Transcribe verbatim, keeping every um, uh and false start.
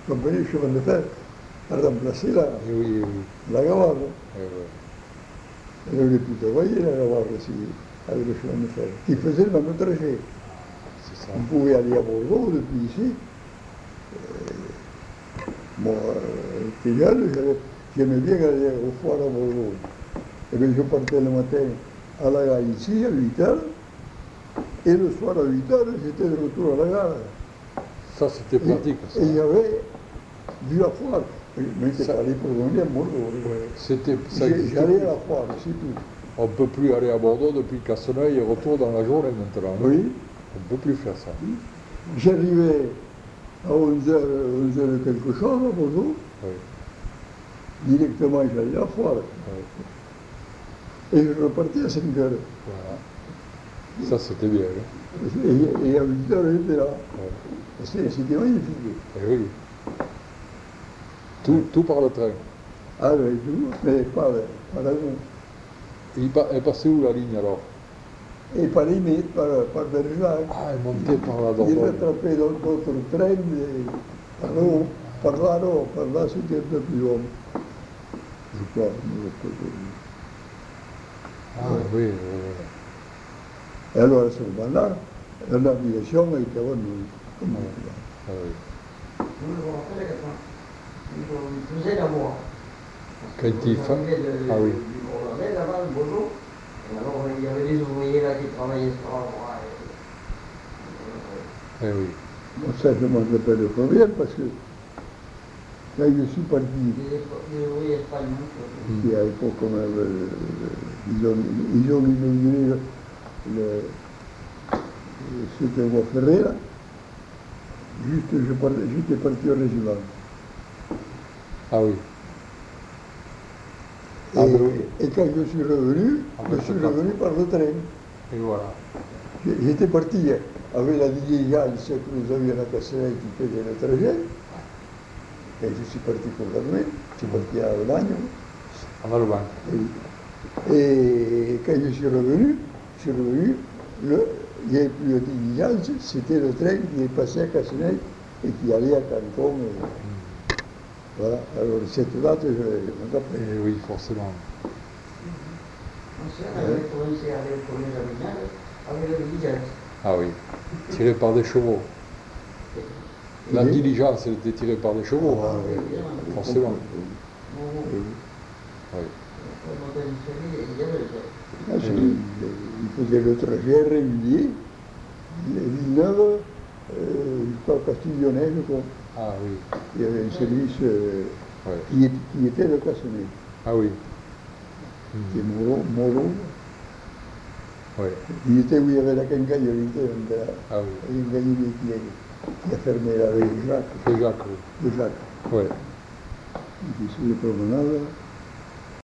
sont venus les chemins de fer à remplacer la, Et oui, oui. la gare. Et ouais. Et on les pu voyez la gare aussi, avec le chemin de fer, qui faisait le même trajet. C'est ça. On pouvait aller à Bordeaux depuis ici. Euh, moi, euh, j'étais jeune, j'aimais bien aller au foire à Bordeaux. Et bien je partais le matin à la gare ici, à huit heures, et le soir à huit heures, j'étais de retour à la gare. Ça, c'était pratique. Et, et j'avais vu la foire. Mais c'est pas allé pour venir à Bordeaux. Ouais. C'était, ça J'allais à la foire, c'est tout. On ne peut plus aller à Bordeaux depuis Casseneuil et retour dans la journée maintenant. Oui. On ne peut plus faire ça. J'arrivais à onze heures, onze heures quelque chose à Bordeaux. Oui. Directement, j'allais à la foire. Oui. Et je repartais à cinq heures. Voilà. Ça, c'était bien. Hein. Et, et à huit heures, j'étais là. Ouais. C'était magnifique. Et oui. Tout, tout par le train. Ah oui, tout, mais pas, pas la journée. Il est passé où la ligne alors? Et par limite, par, par Bergerac. Ah, il montait par la Il Dordogne. rattrapait d'autres trains, et par là, par là, non, par là, c'était un peu plus long. Je crois, de l'autre côté. Ah Ouais. oui, oui, oui. Et alors à ce moment-là, la navigation était bonne. Comme Ouais. Ah oui. Nous, je me rappelle quand on faisait la voie. Quand il fa- Ah oui. On allait là-bas, le Beaujolais. Et alors, il y avait des ouvriers là qui travaillaient sur la voie. Eh oui. Bon, ça, je m'en rappelle pas bien parce que quand je suis parti, Des, des ouvriers espagnols. qui à l'époque, on avait, euh, ils, ont, ils ont inauguré le, le, cette voie ferrée là, juste, je partais- j'étais parti au régiment. Ah oui. Et, Ah, ben oui. et quand je suis revenu, Ah, je ben, suis c'est parti. revenu par le train. Et voilà. J'étais parti avec la diligence que nous avions à Casseneuil qui faisait le trajet. Et je suis parti pour l'armée, je suis parti à Aubagne. En Allemagne. Et, et quand je suis revenu, je suis revenu, le, il n'y avait plus de diligence, c'était le train qui est passé à Casseneuil et qui allait à Cancun. Et, voilà, alors cette date, je, je me rappelle. Et oui, forcément. On avait commencé avec les premiers Avignon avec le diligence. Ah oui. Tiré par des chevaux. La Oui. diligence, elle était tirée par des chevaux. Ah, hein. oui. Forcément. Oui. Oui. Ah, c'est- il faisait le trajet régulier, Villeneuve, euh, jusqu'à Castiglione, je crois. Ah oui. Il y avait un service euh, Ouais. qui, est- qui était le Cassonnet, Ah oui. qui est Moreau. Moreau. Oui. Il était où il y avait la quincaillerie, la Ah oui. quincaillerie qui, a- qui a fermé la rue Jacques, C'est Jacques, oui. de Jacques. Ouais. Qui sur les promenades.